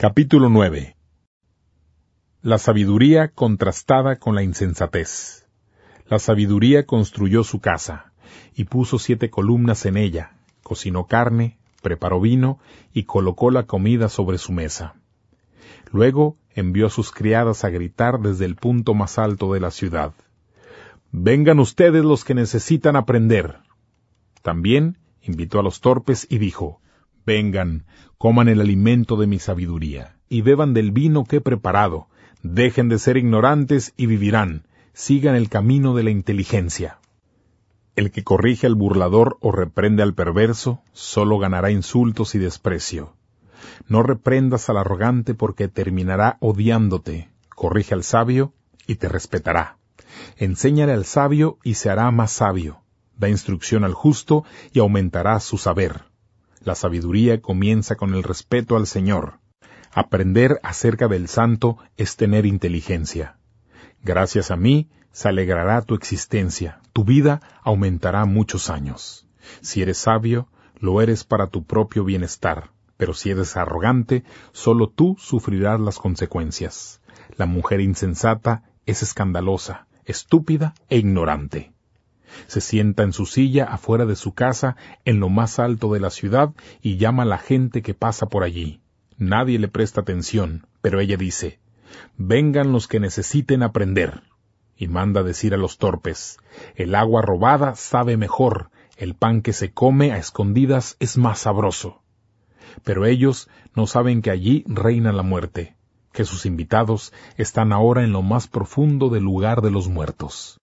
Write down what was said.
Capítulo 9. La sabiduría contrastada con la insensatez. La sabiduría construyó su casa, y puso 7 columnas en ella, cocinó carne, preparó vino, y colocó la comida sobre su mesa. Luego envió a sus criadas a gritar desde el punto más alto de la ciudad: «Vengan ustedes los que necesitan aprender». También invitó a los torpes y dijo: «Vengan, coman el alimento de mi sabiduría, y beban del vino que he preparado. Dejen de ser ignorantes y vivirán. Sigan el camino de la inteligencia». El que corrige al burlador o reprende al perverso, solo ganará insultos y desprecio. No reprendas al arrogante porque terminará odiándote. Corrige al sabio y te respetará. Enséñale al sabio y se hará más sabio. Da instrucción al justo y aumentará su saber. La sabiduría comienza con el respeto al Señor. Aprender acerca del santo es tener inteligencia. Gracias a mí se alegrará tu existencia, tu vida aumentará muchos años. Si eres sabio, lo eres para tu propio bienestar, pero si eres arrogante, solo tú sufrirás las consecuencias. La mujer insensata es escandalosa, estúpida e ignorante. Se sienta en su silla afuera de su casa, en lo más alto de la ciudad, y llama a la gente que pasa por allí. Nadie le presta atención, pero ella dice: «Vengan los que necesiten aprender». Y manda decir a los torpes: «El agua robada sabe mejor, el pan que se come a escondidas es más sabroso». Pero ellos no saben que allí reina la muerte, que sus invitados están ahora en lo más profundo del lugar de los muertos.